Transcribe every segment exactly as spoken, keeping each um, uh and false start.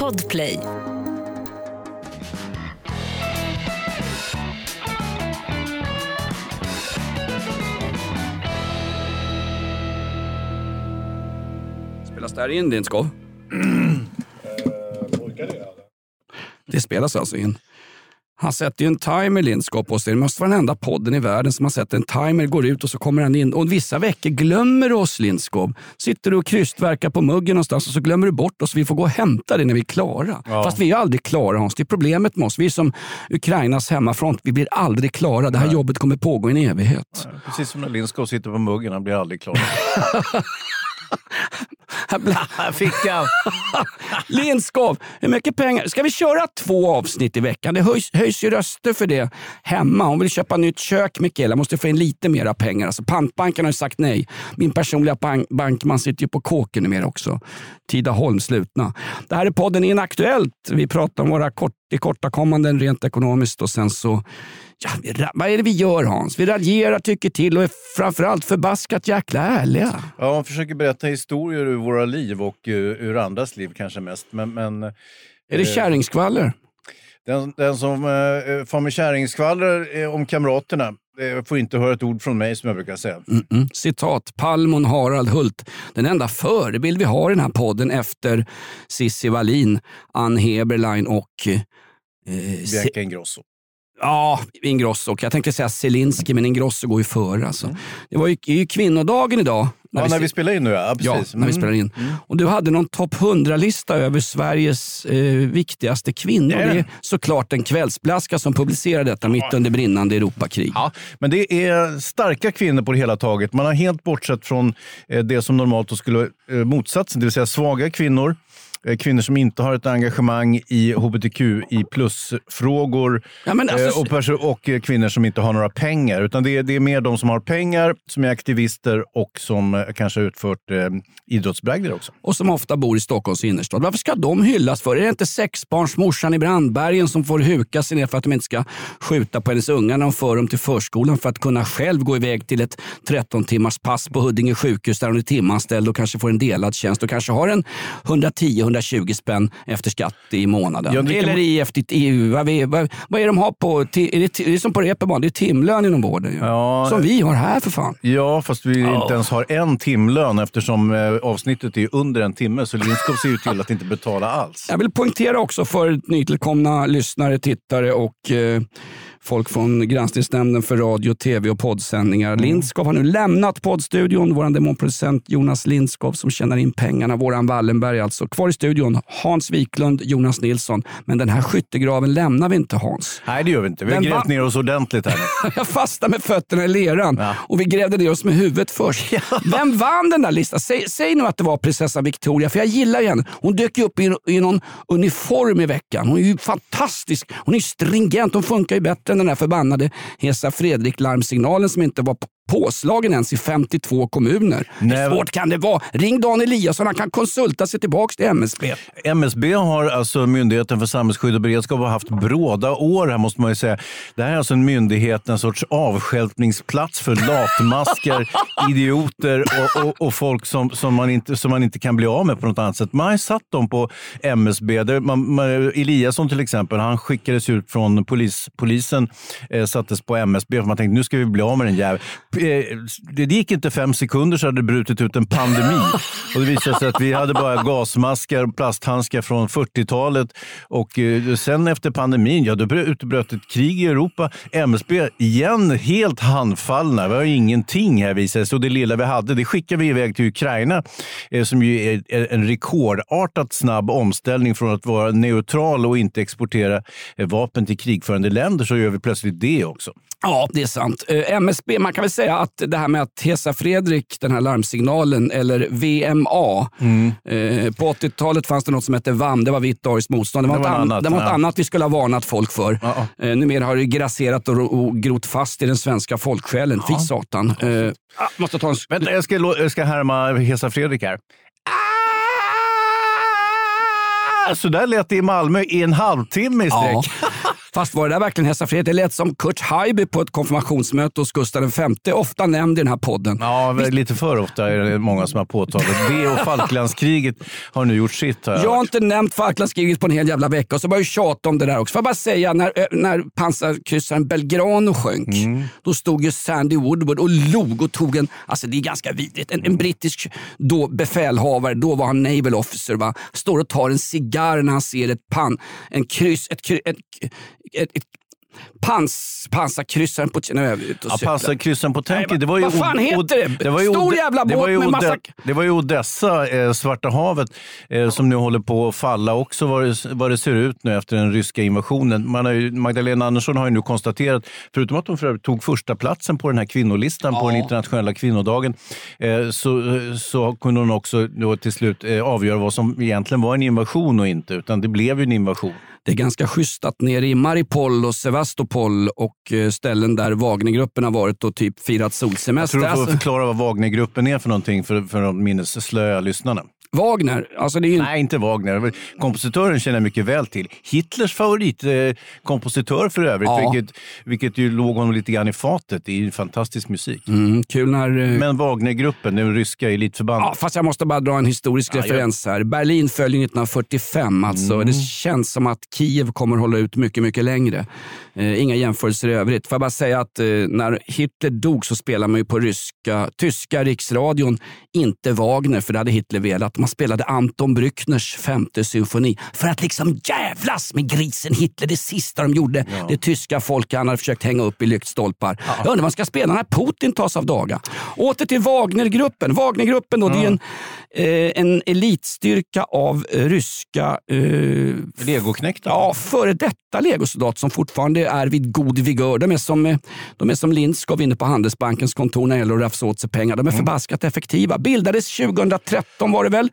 Podplay. Spelas där in, Lindskov? Mm. Orkar det? Det spelas alltså in. Han sätter ju en timer, Lindskov, på sig. Det måste vara den enda podden i världen som har sett en timer, går ut och så kommer han in. Och vissa veckor glömmer du oss, Lindskov. Sitter du och krystverkar på muggen någonstans och så glömmer du bort oss. Vi får gå och hämta det när vi är klara. Ja. Fast vi är aldrig klara, Hans. Det är problemet med oss. Vi är som Ukrainas hemmafront. Vi blir aldrig klara. Det här Nej. jobbet kommer pågå i en evighet. Nej, precis som när Lindskov sitter på muggen. Han blir aldrig klar. Här fick jag. Lindskov, hur mycket pengar? Ska vi köra två avsnitt i veckan? Det höjs, höjs ju röster för det hemma. Hon vill köpa nytt kök, Mikaela. Måste få in lite mera pengar. Alltså, pantbanken har ju sagt nej. Min personliga bank, bankman sitter ju på kåken mer också. Tidaholm slutna. Det här är podden Inaktuellt. Vi pratar om våra kort, korta kommanden rent ekonomiskt och sen så ja, vi, vad är det vi gör, Hans? Vi raljerar, tycker till och är framförallt förbaskat jäkla ärliga. Ja, man försöker berätta historier ur våra liv och uh, ur andras liv kanske mest. Men, men, är det uh, kärringskvaller? Den, den som uh, får med kärringskvaller uh, om kamraterna uh, får inte höra ett ord från mig, som jag brukar säga. Mm-mm. Citat, Palmon Harald Hult. Den enda förebild vi har i den här podden efter Cissi Wallin, Ann Heberlein och uh, Bianca Ingrosso. Ja, Ingrosso. Och jag tänkte säga Zelensky, men Ingrosso går ju före. Alltså. Mm. Det var ju, ju kvinnodagen idag. När, ja, vi, när vi spelar in nu, ja. Precis. Ja, när mm. vi spelar in. Mm. Och du hade någon topp hundra-lista över Sveriges eh, viktigaste kvinnor. Det är, det är såklart en kvällsblaska som publicerar detta mitt under brinnande Europakrig. Ja, men det är starka kvinnor på det hela taget. Man har helt bortsett från eh, det som normalt skulle eh, motsatsen, det vill säga svaga kvinnor. Kvinnor som inte har ett engagemang i H B T Q I plus-frågor ja, alltså, och, perso- och kvinnor som inte har några pengar. Utan det är, det är mer de som har pengar, som är aktivister och som kanske har utfört eh, idrottsbragder också. Och som ofta bor i Stockholms innerstad. Varför ska de hyllas för? Är det inte sexbarnsmorsan i Brandbergen som får huka sig ner för att de inte ska skjuta på hennes unga när de för dem till förskolan för att kunna själv gå iväg till ett tretton timmars pass på Huddinge sjukhus där hon är timanställd och kanske får en delad tjänst och kanske har en hundratio hundratjugo spänn efter skatt i månaden. Ja, eller man... i efter E U. Vad, vad, vad är de har på? Är det, är det som på Reeperbahn? Det är timlön inom vården. Ja. Ja. Som vi har här för fan. Ja, fast vi oh. inte ens har en timlön eftersom eh, avsnittet är under en timme. Så Lindskov ser ju till att inte betala alls. Jag vill poängtera också för nytillkomna lyssnare, tittare och eh, folk från Granskningsnämnden för radio, tv och poddsändningar. Mm. Lindskov har nu lämnat poddstudion. Våran demonproducent Jonas Lindskov som tjänar in pengarna. Våran Wallenberg alltså. Kvar i studion Hans Wiklund, Jonas Nilsson. Men den här skyttegraven lämnar vi inte, Hans. Nej, det gör vi inte. Vi har grävt va- ner oss ordentligt här nu. Jag fastnar med fötterna i leran. Ja. Och vi grävde ner oss med huvudet först. Ja. Vem vann den där listan? Säg, säg nu att det var prinsessan Victoria. För jag gillar henne. Hon dök ju upp i, i någon uniform i veckan. Hon är ju fantastisk. Hon är stringent. Hon funkar ju bättre än den här förbannade Hesa Fredrik-larmsignalen som inte var påslagen ens i femtiotvå kommuner. Nej. Hur svårt kan det vara? Ring Dan Eliasson, han kan konsulta sig tillbaka till M S B. M S B har alltså Myndigheten för samhällsskydd och beredskap har haft bråda år här måste man ju säga. Det här är alltså en myndighet, en sorts avstjälpningsplats för latmaskar, idioter och, och, och folk som, som, man inte, som man inte kan bli av med på något annat sätt. Man har satt dem på M S B. Där man, man, Eliasson till exempel, han skickades ut från polis, polisen, eh, sattes på M S B för man tänkte nu ska vi bli av med den jäveln. Det gick inte fem sekunder så hade det brutit ut en pandemi. Och det visade sig att vi hade bara gasmaskar och plasthandskar från fyrtiotalet. Och sen efter pandemin, ja då utbröt ett krig i Europa. M S B igen helt handfallna. Vi har ingenting här visade sig. Och det lilla vi hade, det skickade vi iväg till Ukraina. Som ju är en rekordartat snabb omställning från att vara neutral och inte exportera vapen till krigförande länder. Så gör vi plötsligt det också. Ja, det är sant. M S B, man kan väl säga att det här med att Hesa Fredrik, den här larmsignalen, eller V M A. Mm. Eh, på åttiotalet fanns det något som hette V A M, det var vitt ariskt motstånd. Det var, det var, ett, annat, det var ja. ett annat vi skulle ha varnat folk för. Ja. Eh, numera har det grasserat och, och grott fast i den svenska folksjälen. Ja. Fy satan. Eh, ah, måste ta en... Vänta, jag ska, jag ska härma Hesa Fredrik här. Så där lät det i Malmö i en halvtimme i sträck. Ja. Fast var det där verkligen hästafrihet? Det lät som Kurt Haijby på ett konfirmationsmöte hos Gustav den femte ofta nämnd i den här podden. Ja, lite för ofta är det många som har påtalat. Det och Falklandskriget har nu gjort sitt. Här. Jag har inte nämnt Falklandskriget på en hel jävla vecka och så bara ju tjata om det där också. Får jag bara säga, när, när pansarkryssaren Belgrano sjönk, mm. då stod ju Sandy Woodward och log och tog en, alltså det är ganska vidrigt, en, en brittisk då befälhavare, då var han naval officer, va, står och tar en cigarr när han ser ett pan, en kryss, ett, ett, ett, ett, ett Pans, pansarkryssaren på Tjernöv. Ja, pansarkryssaren på Tänke. Det var ju vad fan heter det? Det var ju Stor Ode, jävla båt med massa... Det var ju Odessa, eh, Svarta havet, eh, som nu håller på att falla också vad det, vad det ser ut nu efter den ryska invasionen. Man har ju, Magdalena Andersson har ju nu konstaterat, förutom att hon för tog första platsen på den här kvinnolistan ja. på den internationella kvinnodagen, eh, så, så kunde hon också då till slut eh, avgöra vad som egentligen var en invasion och inte, utan det blev ju en invasion. Det är ganska schysst att nere i Mariupol och Sevastopol och ställen där Wagnergruppen har varit och typ firat solsemester. Jag tror du får förklara vad Wagnergruppen är för någonting för, för de minnesslöa lyssnarna. Wagner? Alltså det är ju... Nej, inte Wagner. Kompositören känner jag mycket väl till. Hitlers favoritkompositör för övrigt, ja. vilket, vilket ju låg honom lite grann i fatet. Det är ju fantastisk musik. Mm, kul när... Men Wagnergruppen, den ryska elitförbandet. Ja, fast jag måste bara dra en historisk ja, referens här. Berlin föll nittonhundrafyrtiofem, alltså. Mm. Det känns som att Kiev kommer hålla ut mycket, mycket längre. Eh, inga jämförelser i övrigt. Får jag bara säga att eh, när Hitler dog så spelade man ju på ryska, tyska riksradion, inte Wagner, för det hade Hitler velat. Man spelade Anton Brückners femte symfoni för att liksom jävlas med grisen Hitler. Det sista de gjorde, ja. det tyska folket han hade försökt hänga upp i lyktstolpar. Ja. Jag undrar vad man ska spela när Putin tas av daga. Åter till Wagnergruppen. Wagnergruppen då, ja. det är en, eh, en elitstyrka av eh, ryska... Eh, Legoknäckta? Ja, före detta legosoldat som fortfarande är vid god vigör. De är som, de är som Lindskov inne på Handelsbankens kontor när det gäller att rafsa åt sig pengar. De är förbaskat effektiva. Bildades tjugohundratretton var det väl.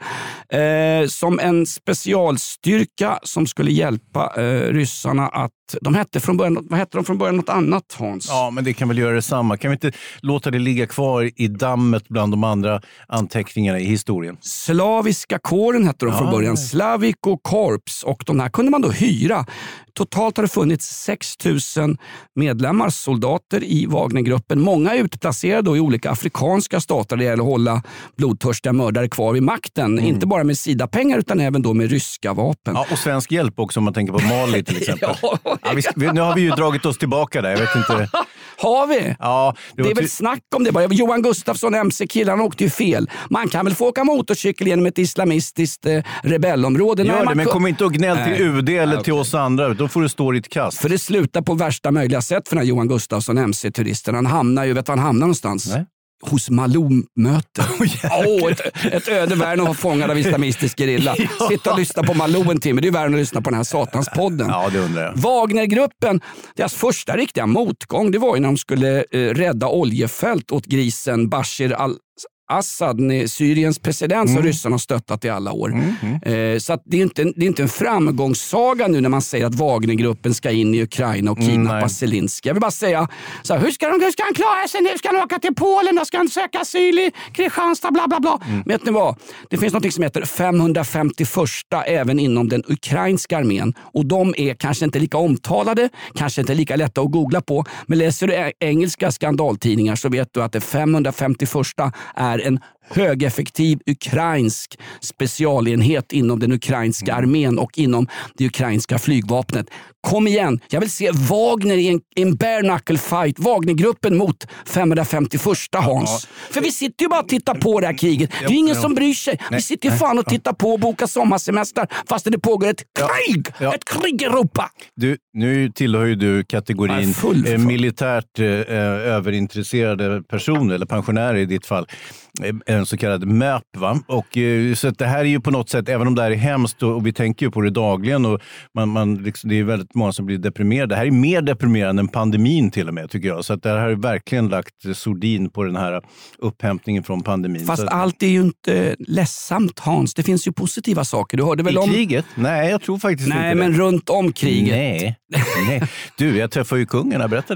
Eh, som en specialstyrka som skulle hjälpa eh, ryssarna att... De hette från början, vad hette de från början? Något annat, Hans? Ja, men det kan väl göra detsamma. Kan vi inte låta det ligga kvar i dammet bland de andra anteckningarna i historien? Slaviska kåren hette de ja. från början. Slaviko Korps. Och de här kunde man då hyra. Totalt har det funnits sex tusen medlemmar, soldater i Wagnergruppen. Många är utplacerade i olika afrikanska stater där det gäller att hålla blodtörstiga mördare kvar vid makten. Mm. Inte bara med SIDA-pengar utan även då med ryska vapen. Ja, och svensk hjälp också om man tänker på Mali till exempel. ja, ja, vi, vi, nu har vi ju dragit oss tillbaka där, jag vet inte. Har vi? Ja, det, det är väl snack om det bara. Johan Gustafsson, M C-killarna, åkte ju fel. Man kan väl få åka motorcykel genom ett islamistiskt eh, rebellområde. Gör det, man men kom inte och gnäll till U D eller Nej, till okay. oss andra. Då får du stå i ett kast. För det slutar på värsta möjliga sätt för den här Johan Gustafsson, M C-turisten. Han hamnar ju, vet var han hamnar någonstans? Nej. Hos Malou-möte. Oh, oh, ett, ett öde världen att vara fångad av islamistisk gerilla. ja. Sitta och lyssna på Malou en timme. Det är världen att lyssna på den här satanspodden. Ja, det undrar jag. Wagnergruppen, deras första riktiga motgång, det var ju när de skulle eh, rädda oljefält åt grisen Bashir al Assad, Syriens president som mm. ryssarna har stöttat i alla år. Mm, mm. Eh, så att det, är inte en, det är inte en framgångssaga nu när man säger att Wagnergruppen ska in i Ukraina och kidnappa mm, Zelensky. Jag vill bara säga, så här, hur, ska de, hur ska han klara sig nu? Ska han åka till Polen? Då ska han söka asyl i Kristianstad? Bla, bla, bla. Mm. Vet ni vad? Det finns något som heter femhundrafemtioförsta även inom den ukrainska armén. Och de är kanske inte lika omtalade, kanske inte lika lätta att googla på. Men läser du engelska skandaltidningar så vet du att det femhundrafemtioförsta är en högeffektiv ukrainsk specialenhet inom den ukrainska armén och inom det ukrainska flygvapnet. Kom igen, jag vill se Wagner i en, en bare knuckle fight. Wagnergruppen mot femhundrafemtioförsta Hans. Ja. För vi sitter ju bara och tittar på det här kriget. Det är ingen ja. som bryr sig. Nej. Vi sitter ju fan och tittar på och bokar sommarsemester fast det pågår ett krig. Ja. Ja. Ett krig i Europa. Du, nu tillhör ju du kategorin eh, militärt eh, överintresserade personer eller pensionärer i ditt fall. En så kallad M Ö P, va? Och så att det här är ju på något sätt, även om det här är hemskt och, och vi tänker ju på det dagligen och man, man liksom, det är väldigt många som blir deprimerade. Det här är mer deprimerande än pandemin till och med, tycker jag. Så att det här har verkligen lagt sordin på den här upphämtningen från pandemin. Fast så att, allt är ju inte ledsamt, Hans. Det finns ju positiva saker. Du hörde väl I om... kriget? Nej, jag tror faktiskt Nej, inte men det. runt om kriget. Nej. Nej. Du, jag träffade ju kungen, jag berättade det.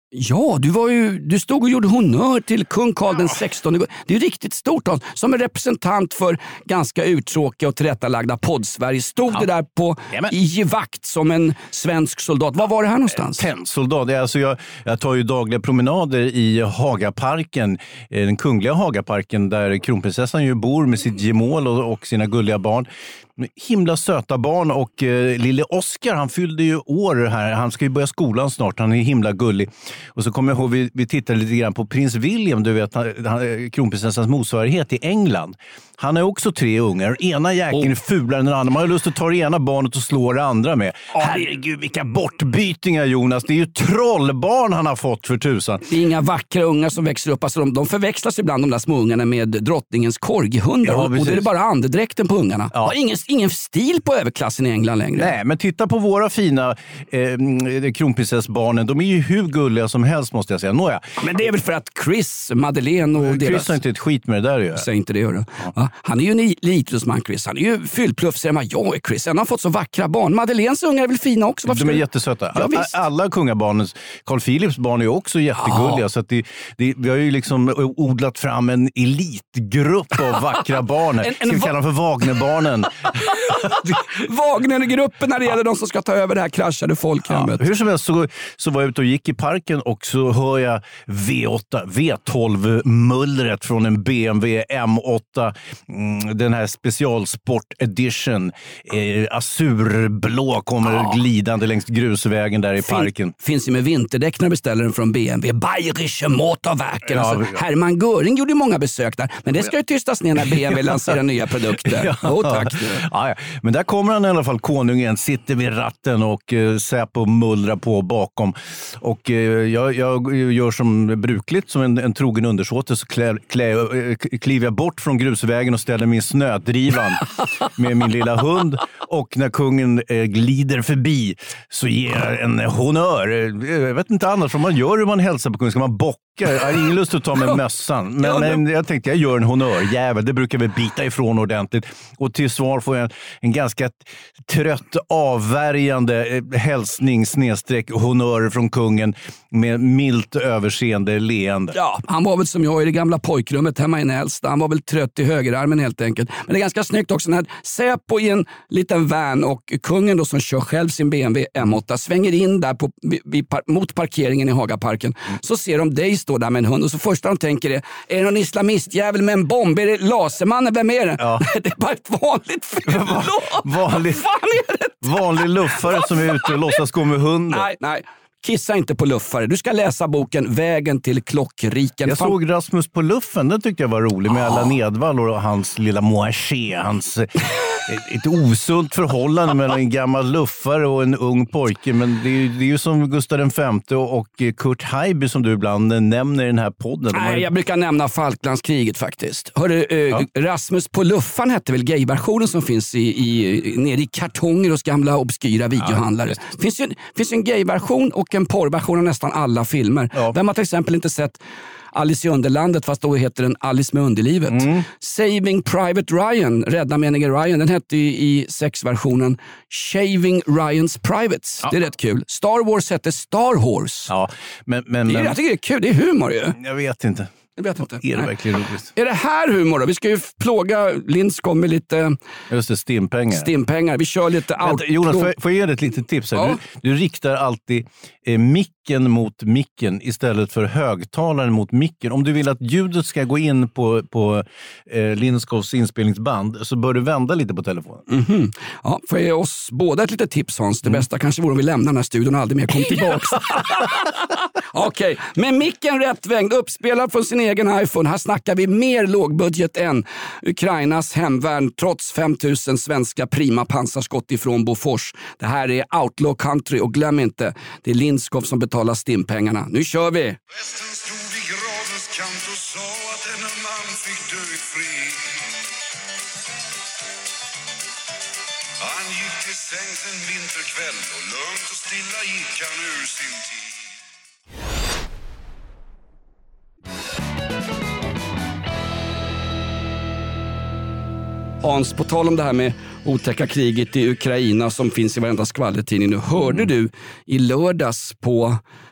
Ja, du, var ju, du stod och gjorde honör till kung Karl den sextonde. Det är ju riktigt stort. Som en representant för ganska uttråkiga och tillrättalagda poddsverige. Stod ja. det där på, i givakt som en svensk soldat. Var var det här någonstans? Tennsoldat. Alltså jag, jag tar ju dagliga promenader i Hagaparken. Den kungliga Hagaparken där kronprinsessan ju bor med sitt gemål och, och sina gulliga barn. Himla söta barn och eh, lille Oscar, han fyllde ju år här. Han ska ju börja skolan snart, han är himla gullig. Och så kommer jag ihåg, vi, vi tittade lite grann på prins William, du vet, han, han, kronprinsessans motsvarighet i England. Han har också tre ungar. Ena jäkeln är fulare än den andra. Man har lust att ta det ena barnet och slå det andra med. Oh. Herregud, vilka bortbytingar, Jonas. Det är ju trollbarn han har fått för tusan. Det är inga vackra ungar som växer upp. Alltså de, de förväxlas ibland, de där små ungarna, med drottningens korghundar. Ja, och det är bara andedräkten på ungarna. Ja. Har ingen, ingen stil på överklassen i England längre. Nej, men titta på våra fina eh, kronprinsessbarnen. De är ju hur gulliga som helst, måste jag säga. Nåja. Men det är väl för att Chris, Madeleine och Chris deras... Chris har inte ett skit med det där att göra. Säg inte det, gör det. Ja. Han är ju en elitidrottsman, Chris. Han är ju fyllplufsigare än vad jag är, Chris. Han har fått så vackra barn. Madeleines ungar är väl fina också? Varför de är du... jättesöta. Ja, alla kungabarnens, Carl Philips barn är ju också jättegulliga. Ja. Så att det, det, vi har ju liksom odlat fram en elitgrupp av vackra barn. en, en ska vi kalla dem för Wagnerbarnen? Wagnergruppen när det gäller de som ska ta över det här kraschade folkhemmet. Ja, hur som helst så, så var jag ute och gick i parken och så hör jag V åtta, V tolv-mullret från en B M W M åtta. Mm, den här specialsport edition. Eh, azurblå kommer ja. glidande längs grusvägen där i fin, parken. Finns ju med vinterdäck när beställer den från B M W. Bayerische Motorwerken. Ja, alltså, ja. Hermann Göring gjorde många besök där. Men det ska ju tystas ner när B M W lanserar nya produkter. Ja. Oh, tack. Ja, ja. Men där kommer han i alla fall, konungen, sitter vid ratten och uh, Säpo mullrar på bakom. Och uh, jag, jag gör som brukligt, som en, en trogen undersåte, så klä, klä, uh, kliver jag bort från grusvägen och ställer min snödrivan med min lilla hund. Och när kungen uh, glider förbi så ger jag en honör. Jag vet inte annat, för man gör hur man hälsar på kungen. Ska man bocka? Jag har ingen lust att ta med mössan. Men, ja, men jag tänkte, jag gör en honör. Jävel, det brukar vi bita ifrån ordentligt. Och till svar får jag en, en ganska trött, avvärjande hälsning snedstreck honör från kungen med milt överseende leende. Ja, han var väl som jag i det gamla pojkrummet hemma i Nälsta. Han var väl trött i högerarmen helt enkelt. Men det är ganska snyggt också när Säpo i en liten van och kungen då som kör själv sin B M W M åtta svänger in där på, vid, mot parkeringen i Hagaparken. Mm. Så ser de dig stå där med en hund och så första de tänker är, är det någon islamistjävel med en bomb? Är det Lasermannen? Vem är det? Ja. Det är bara ett vanligt fyllå. Vanlig, vanlig luffare som är ute och låtsas gå med hunden. Nej, nej. Kissa inte på luffare. Du ska läsa boken Vägen till klockriken. Jag Fan. såg Rasmus på luffen. Den tyckte jag var rolig med ah. alla Nedvall och hans lilla moaché. Hans ett osunt förhållande mellan en gammal luffare och en ung pojke. Men det är, det är ju som Gustav den femte och Kurt Haijby som du ibland nämner i den här podden. Nej, har... jag brukar nämna Falklandskriget faktiskt. Hörru, eh, ja. Rasmus på luffan hette väl gayversionen som finns i, i, nere i kartonger hos gamla obskyra videohandlare. Ja, det finns ju finns en gayversion och en porrversion av nästan alla filmer. Ja. Vem har till exempel inte sett Alice i Underlandet, fast då heter den Alice med underlivet. Mm. Saving Private Ryan, Rädda menige Ryan, den hette ju i sexversionen Shaving Ryans Privates. Ja. Det är rätt kul. Star Wars hette Star Horse. Ja, men, men, det är, men... Jag tycker det är kul, det är humor ju. Jag vet inte. Jag vet inte. Är det verkligen roligt? Är det här humor då? Vi ska ju plåga Lindskov med lite... Just det, stimpengar. Stimpengar. Vi kör lite... Vänta, Jonas, får jag, får jag ge dig ett litet tips här? Ja. Du, du riktar alltid eh, micken mot micken istället för högtalaren mot micken. Om du vill att ljudet ska gå in på, på eh, Lindskovs inspelningsband så bör du vända lite på telefonen. Mm-hmm. Ja, får jag ge oss båda ett litet tips, Hans? Det mm. bästa kanske vore om vi lämnar den här studion och aldrig mer kom tillbaka. Okej, okay. Med micken rättvänd, uppspelad från sin egen iPhone. Här snackar vi mer lågbudget än Ukrainas hemvärn trots fem tusen svenska prima pansarskott ifrån Bofors. Det här är Outlaw Country och glöm inte, det är Lindskov som betalar stimpengarna. Nu kör vi! Prästen stod vid gravens kant och sa att en man fick dö i fred. Han gick till sängs en vinterkväll och lugnt och stilla gick han ur sin tid. Hans, på tal om det här med otäcka kriget i Ukraina som finns i varenda skvallertidning nu. Hörde du i lördags på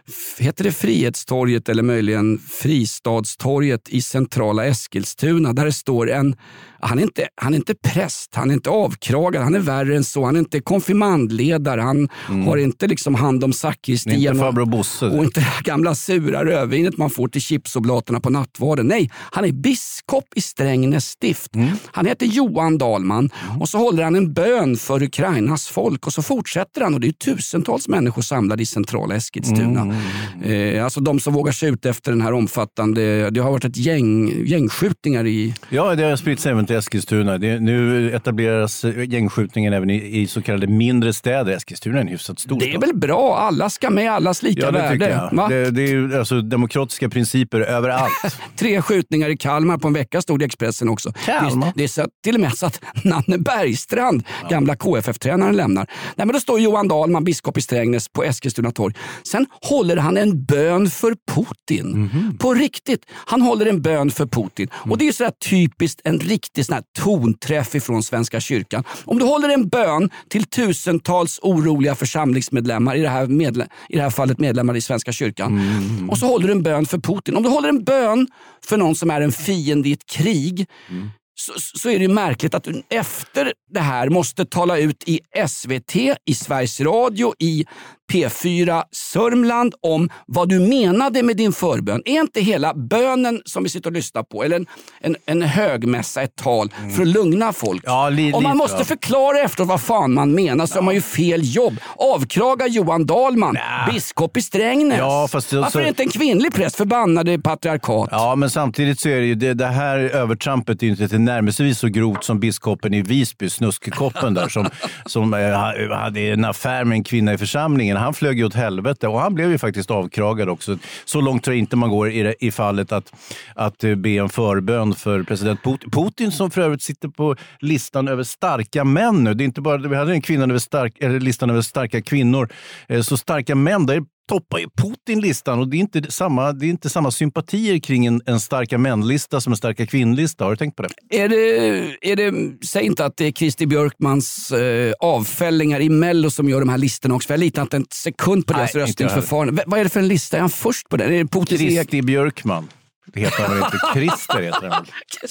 heter det Frihetstorget eller möjligen Fristadstorget i centrala Eskilstuna, där det står en, han är inte, han är inte präst, han är inte avkragad, han är värre än så, han är inte konfirmandledare, han mm. har inte liksom hand om sakristian och, och inte gamla sura rödvinet man får till chipsoblaterna på nattvarden. Nej, han är biskop i Strängnäs stift. Mm. Han heter Johan Dahlman mm. och så håller han en bön för Ukrainas folk och så fortsätter han, och det är tusentals människor samlade i centrala Eskilstuna. Mm. Eh, alltså de som vågar sig ut efter den här omfattande, det har varit ett gäng, gängskjutningar i... Ja, det har spritts även till Eskilstuna. Det, nu etableras gängskjutningen även i, i så kallade mindre städer. Eskilstuna är en hyfsat stor Det är väl bra, alla ska med, allas lika ja, det värde. Va? Det, det är ju alltså demokratiska principer överallt. Tre skjutningar i Kalmar på en vecka stod i Expressen också. Kalmar? Det, det är så, till och med så att Nanne Bergstrand, ja. gamla K F F-tränaren, lämnar. Nej, men då står Johan Dahlman, biskop i Strängnäs på Eskilstuna torg. Sen håller han en bön för Putin. Mm-hmm. På riktigt. Han håller en bön för Putin. Mm. Och det är ju så här typiskt en riktig sån här tonträff ifrån Svenska kyrkan. Om du håller en bön till tusentals oroliga församlingsmedlemmar, i det här, medle- i det här fallet medlemmar i Svenska kyrkan, mm. och så håller du en bön för Putin. Om du håller en bön för någon som är en fiende i ett krig, mm. Så, så är det ju märkligt att du efter det här måste tala ut i S V T, i Sveriges Radio, i P fyra Sörmland om vad du menade med din förbön. Är inte hela bönen som vi sitter och lyssnar på, eller en, en, en högmässa, ett tal mm. för att lugna folk? Ja, li- om man lite, måste ja. förklara efter vad fan man menar, så ja. har man ju fel jobb. Avkraga Johan Dahlman, Nä. biskop i Strängnäs. Ja, fast det, Varför så... är inte en kvinnlig präst förbannade patriarkat? Ja, men samtidigt så är det ju det, det här övertrampet är inte till närmelsevis så grovt som biskopen i Visby, Snuskkoppen där, som, som eh, hade en affär med en kvinna i församlingen. Han flög ju åt helvete och han blev ju faktiskt avkragad också. Så långt tror jag inte man går i, det, i fallet att, att be en förbön för president Putin. Putin som för övrigt sitter på listan över starka män nu. Det är inte bara, vi hade en kvinna över stark, eller listan över starka kvinnor. Så starka män, där toppar ju Putin-listan, och det är inte samma, det är inte samma sympatier kring en, en starka män-lista som en starka kvinnlista. Har du tänkt på det? Är det, är det säg inte att det är Kristi Björkmans eh, avfällingar i Mello som gör de här listorna också, för jag litar inte en sekund på deras röstningsförfarande. V- vad är det för en lista? Är han först på den? Är det Putins Kristi egen... Björkman. Det heter han väl inte? Christer heter han.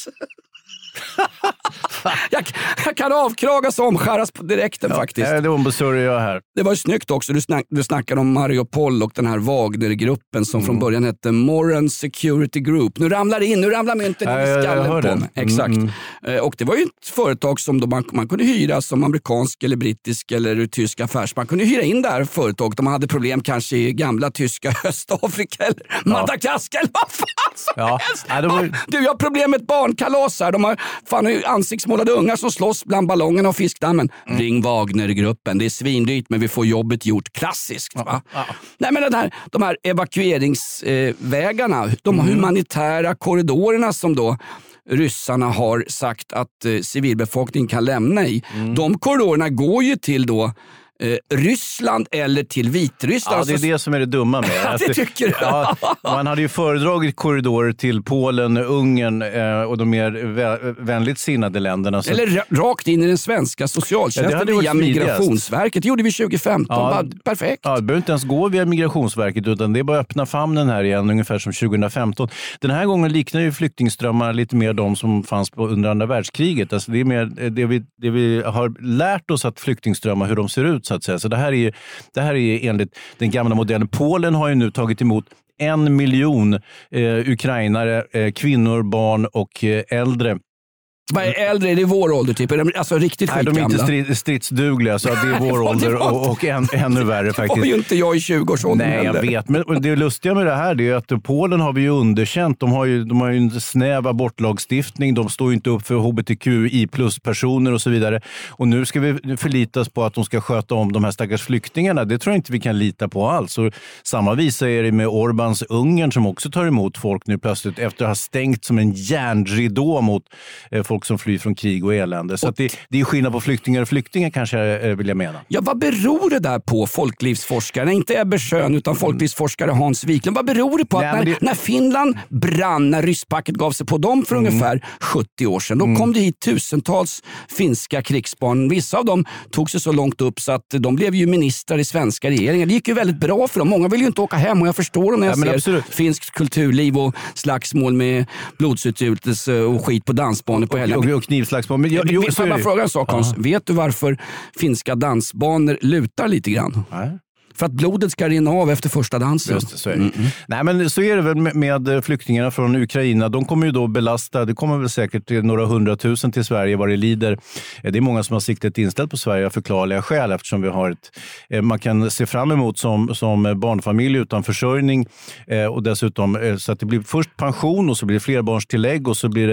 jag, jag kan avkragas och omskäras på direkten ja, faktiskt. Det ombesörjer jag här. Det var ju snyggt också. Du, snack, du snackade om Mariupol och den här Wagner-gruppen som mm. från början hette Moran Security Group. Nu ramlar det in, nu ramlar man inte i skallen på mig. Exakt. Mm. Och det var ju ett företag som då man, man kunde hyra som amerikansk eller brittisk eller tysk affärs. Man kunde hyra in det här företaget om man hade problem kanske i gamla tyska Östafrika eller ja. Madagaskar eller vad fan som ja. helst. Ja, var... Du, jag har problem med ett barnkalas här. De har fan ansiktsmålade ungar som slåss bland ballongerna och fiskdammen. Mm. Ring Wagner-gruppen. Det är svindyrt, men vi får jobbet gjort. Klassiskt, va? Ja. Nej, men den här, de här evakueringsvägarna, de mm. humanitära korridorerna som då ryssarna har sagt att eh, civilbefolkningen kan lämna i. Mm. De korridorerna går ju till då Eh, Ryssland eller till Vitryssland. Ja, det är det som är det dumma med. Ja, det tycker du. Ja, man hade ju föredragit korridorer till Polen, Ungern eh, och de mer vä- vänligt sinnade länderna. Så... Eller r- rakt in i den svenska socialtjänsten ja, via Migrationsverket. Det gjorde vi tjugo femton. Ja, bara, perfekt. Ja, det behöver inte ens gå via Migrationsverket, utan det är bara att öppna famnen här igen, ungefär som tjugo femton. Den här gången liknar ju flyktingströmmar lite mer de som fanns på under andra världskriget. Alltså det är mer det vi, det vi har lärt oss att flyktingströmmar, hur de ser ut. Så att säga. Så det här är, det här är enligt den gamla modellen. Polen har ju nu tagit emot en miljon eh, ukrainare, eh, kvinnor, barn och eh, äldre. Vad är äldre? Är det vår ålder typ? Är de alltså riktigt skitgamla? Nej, de är inte strid, stridsdugliga, så det är vår ålder och, och än, ännu värre faktiskt. Det var ju inte jag i tjugo-årsåldern. Nej, jag vet. Men det lustiga med det här är att Polen har vi ju underkänt. De har ju, de har ju en snäv abortlagstiftning. De står ju inte upp för H B T Q I plus-personer och så vidare. Och nu ska vi förlitas på att de ska sköta om de här stackars flyktingarna. Det tror jag inte vi kan lita på alls. Och samma visa är det med Orbáns Ungern som också tar emot folk nu plötsligt efter att ha stängt som en järnridå mot eh, folk folk som flyr från krig och elände. Så att det, det är skillnad på flyktingar och flyktingar kanske, vill jag mena. Ja, vad beror det där på, folklivsforskare? Inte Ebbe Schön utan folklivsforskare Hans Wiklund. Vad beror det på att Nej, när, det... när Finland brann, när rysspacket gav sig på dem för mm. ungefär sjuttio år sedan, då mm. kom det hit tusentals finska krigsbarn. Vissa av dem tog sig så långt upp så att de blev ju ministrar i svenska regeringen. Det gick ju väldigt bra för dem. Många vill ju inte åka hem och jag förstår dem när jag ja, ser absolut. Finskt kulturliv och slagsmål med blodsutgjutelse och skit på dansbanor på helgen. Och, och, och knivslagsmål. Men jag, jag, jag bara fråga en sak, Hans. Vet du varför finska dansbanor lutar lite grann? Nej. För att blodet ska rinna av efter första dansen. Just det, så är det. Mm -mm. Nej, men så är det väl med, med flyktingarna från Ukraina. De kommer ju då belasta, det kommer väl säkert några hundratusen till Sverige vad det lider. Det är många som har siktet inställt på Sverige av förklarliga skäl eftersom vi har ett, man kan se fram emot som, som barnfamilj utan försörjning och dessutom så att det blir först pension och så blir det flerbarnstillägg och så blir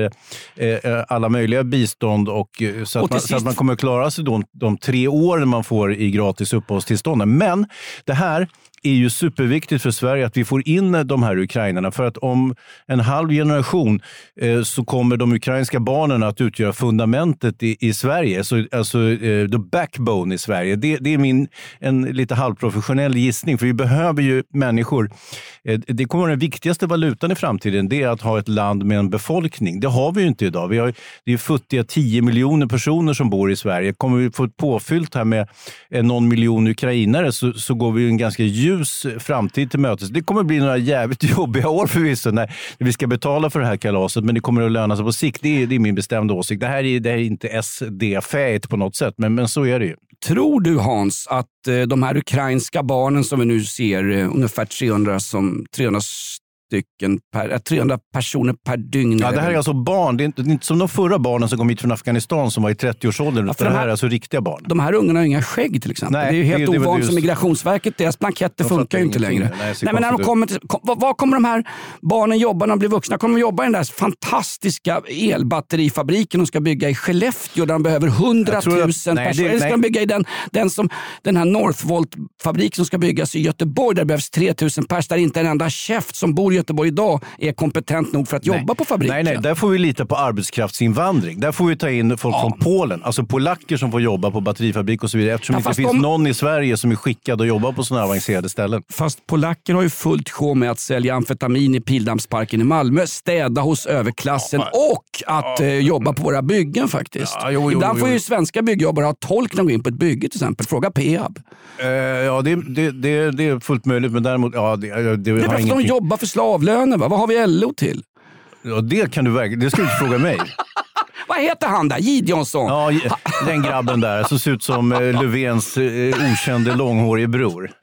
det alla möjliga bistånd och så att, och man, sist... så att man kommer att klara sig då de tre åren man får i gratis uppehållstillstånd. Men det här är ju superviktigt för Sverige att vi får in de här ukrainarna för att om en halv generation eh, så kommer de ukrainska barnen att utgöra fundamentet i, i Sverige, så, alltså eh, the backbone i Sverige. Det, det är min en lite halvprofessionell gissning för vi behöver ju människor. Eh, det kommer den viktigaste valutan i framtiden, det är att ha ett land med en befolkning. Det har vi ju inte idag. Vi har, det är futtiga tio miljoner personer som bor i Sverige. Kommer vi få ett påfyllt här med eh, någon miljon ukrainare så, så går vi en ganska djup ljus framtid till mötes. Det kommer bli några jävligt jobbiga år förvisso när vi ska betala för det här kalaset, men det kommer att löna sig på sikt. Det är, det är min bestämda åsikt. Det här är, det här är inte S D-fäigt på något sätt, men, men så är det ju. Tror du, Hans, att eh, de här ukrainska barnen som vi nu ser, eh, ungefär trehundra, som, trehundra stycken per, trehundra personer per dygn. Ja, det här är alltså barn. Det är inte, det är inte som de förra barnen som kom hit från Afghanistan som var i trettioårsåldern. Ja, det här, här är alltså riktiga barn. De här ungarna har inga skägg till exempel. Nej, det är ju helt det, det, ovanligt som Migrationsverket. Deras blanketter funkar ju inte längre. Nej, Nej, men när de kommer till, kom, vad kommer de här barnen jobba när de blir vuxna? Kommer de jobba i den där fantastiska elbatterifabriken de ska bygga i Skellefteå där de behöver hundratusen personer? Eller ska de bygga i den, den, som, den här Northvolt-fabriken som ska byggas i Göteborg där det behövs tre tusen pers, där inte en enda käft som bor i Göteborg idag är kompetent nog för att nej. jobba på fabriken. Nej, nej, där får vi lita på arbetskraftsinvandring. Där får vi ta in folk ja. från Polen, alltså polacker som får jobba på batterifabrik och så vidare, eftersom ja, det inte finns de... någon i Sverige som är skickad att jobba på sådana avancerade ställen. Fast polacker har ju fullt sjå med att sälja amfetamin i Pildammsparken i Malmö, städa hos överklassen ja. och att ja. eh, jobba på våra byggen faktiskt. Ja, jo, jo, Ibland jo, jo. får ju svenska byggjobbare ha tolk när de går in på ett bygge till exempel. Fråga P A B. Uh, ja, det, det, det, det är fullt möjligt, men däremot ja, det, det, det, det är har ingenting... de jobbar för slavlöner, va? Vad har vi L O till? Ja, det kan du verkligen. Det ska du inte fråga mig. Vad heter han där? Gideonsson? Ja, den grabben där som ser ut som eh, Löfvens eh, okände långhårige bror.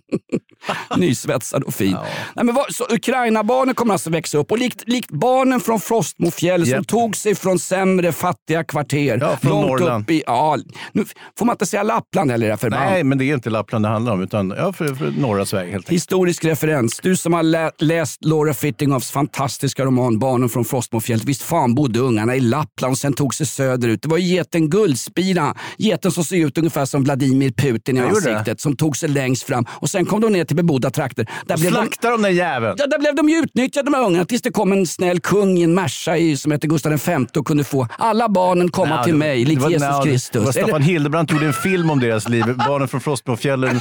Nysvetsad och fin. Ja. Nej, men vad, så Ukraina-barnen kommer alltså växa upp och likt, likt barnen från Frostmofjäll yep. som tog sig från sämre fattiga kvarter. Ja, från långt Norrland. Upp i, ja, nu får man inte säga Lappland heller. För Nej, man. men det är inte Lappland det handlar om utan ja, för, för norra Sverige helt enkelt. Historisk referens. Du som har lä- läst Laura Fittingoffs fantastiska roman Barnen från Frostmofjäll. Visst fan bodde ungarna i Lappland och sen tog sig söderut. Det var geten Guldspira. Geten som såg ut ungefär som Vladimir Putin i jag ansiktet. Som tog sig längst fram. Och sen kom de ner till bebodda trakter. Där blev slaktar de, de den jäveln. Ja, där blev de ju utnyttjade de här ungarna tills det kom en snäll kung i en Merca i, som heter Gustav den femte och kunde få alla barnen komma no, till mig, likt Jesus no, Kristus. Det var Staffan Hildebrandt gjorde en film om deras liv. Barnen från Frostmofjällen.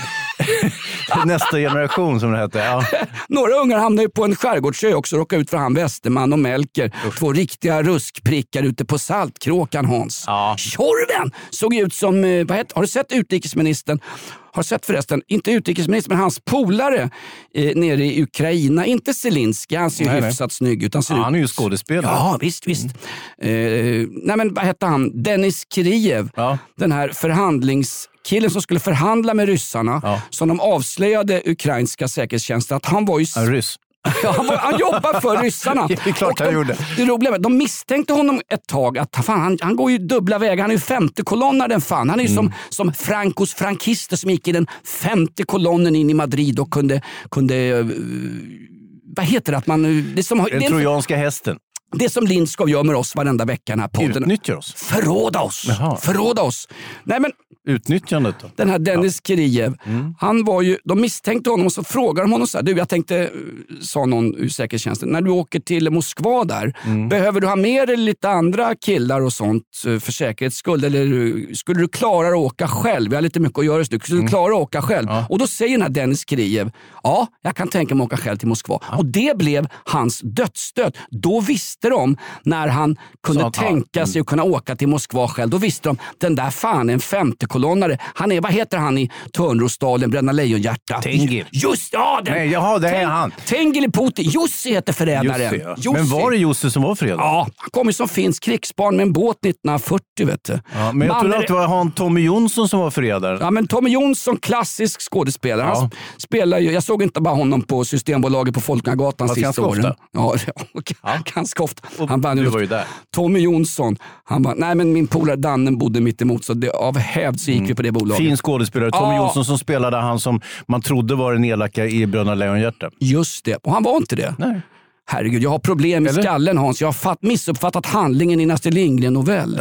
Nästa generation som det heter. Ja. Några ungar hamnade ju på en skärgårdsö också och råkade ut för han Westerman och Melker. Usch. Två riktiga ruskprickar ute på Saltkråkan, Hans. Ja. Tjorven såg ut som, vad heter, har du sett utrikesministern? Har sett förresten, inte utrikesministern men hans polare eh, nere i Ukraina. Inte Zelensky, han ser ju hyfsat nej. snygg ut. Han, ser ja, ut... han är ju skådespelare. Ja, visst, visst. Mm. Eh, nej men vad hette han? Dennis Kiriev. Ja. Den här förhandlingskillen som skulle förhandla med ryssarna. Ja. Som de avslöjade ukrainska säkerhetstjänsten att han var ju... En ryss. Ja, han, var, han jobbar för ryssarna. Det är klart han de, gjorde. Det roliga, de misstänkte honom ett tag att fan, han, han går ju dubbla vägar. Han är ju femte kolonnen den fan. Han är ju mm. som, som Francos frankister som gick i den femte kolonnen in i Madrid och kunde, kunde uh, vad heter det? Att man, det är som, den det är trojanska hästen. Det som Lindskov gör med oss varenda vecka i den här podden. Utnyttjar oss. Förråda oss. Jaha. Förråda oss. Nej, men Utnyttjandet då? den här Dennis ja. Kirijev, mm. han var ju, de misstänkte honom och så frågade de honom så här, du jag tänkte, sa någon ur säkerhetstjänsten, när du åker till Moskva där, mm. behöver du ha med dig lite andra killar och sånt för säkerhets skull, eller skulle du klara att åka själv? Jag har lite mycket att göra just nu. Skulle du klara att åka själv? Ja. Och då säger den här Dennis Kirijev, ja, jag kan tänka mig att åka själv till Moskva. Ja. Och det blev hans dödsstöt. Då visste de, när han kunde att, tänka ja. sig att kunna åka till Moskva själv, då visste de, den där fan är en femte kolonnare. Han är, vad heter han i Törnrosdalen, Bröderna Lejonhjärta? Tengil. Just, ja. Den, Nej, jaha, det är han. Tengil i Putin. Jussi heter förrädaren. Jussi, ja. Men var det Jussi som var förrädare? Ja, han kom ju som finsk krigsbarn med en båt nittonhundrafyrtio, vet du. Ja, men jag tror att det var han Tommy Jonsson som var förrädare. Ja, men Tommy Jonsson, klassisk skådespelare. Ja. Han spelar ju, jag såg inte bara honom på Systembolaget på Folkungagatan sista åren. Ja, ja, ganska ofta. Han bara, du var ju där. Tommy Jonsson, han bara, nej men min polare Dannen bodde mitt emot, så det, av hävd så gick mm. vi på det bolaget. Fin skådespelare, Tommy ja. Jonsson som spelade han som man trodde var en elaka i Bröderna Lejonhjärta. Just det, och han var inte det. Nej. Herregud, jag har problem i Eller? skallen, Hans. Jag har fatt, missuppfattat handlingen i Astrid Lindgren-novell.